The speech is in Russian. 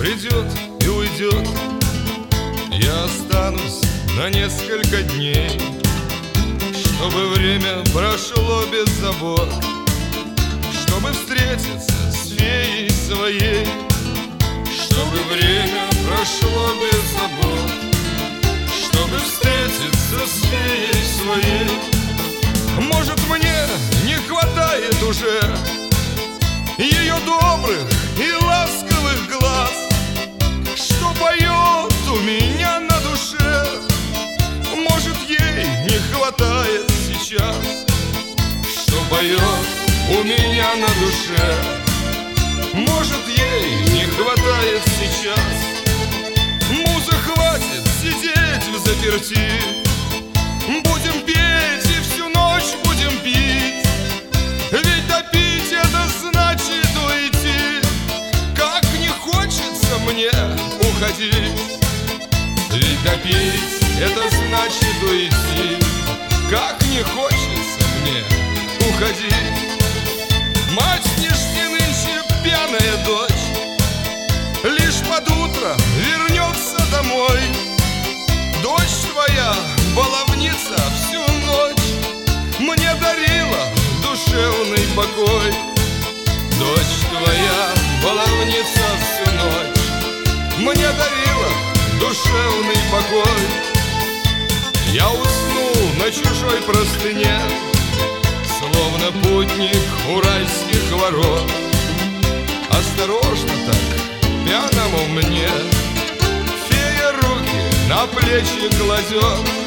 придет и уйдет, я останусь на несколько дней, чтобы время прошло без забот, чтобы встретиться с феей своей, чтобы время прошло без забот, чтобы встретиться с феей своей. Может, мне не хватает уже ее добрых и ласковых глаз, что поет у меня на душе. Может, ей не хватает сейчас, что поет у меня на душе. Может, ей не хватает сейчас. Муза, хватит сидеть взаперти, будем петь и всю ночь будем пить. Ведь допить это значит уйти. Как не хочется мне уходить. Ведь допить это значит уйти. Как не хочется мне уходить. Мать не нынче пьяная дочь, лишь под утро вернется домой. Дочь твоя, баловница, всю ночь мне дарила душевный покой. Дочь твоя, баловница, всю ночь мне дарила душевный покой. Я уснул на чужой простыне, словно путник уральских ворот. Осторожно так, пьяному мне фея руки на плечи кладет.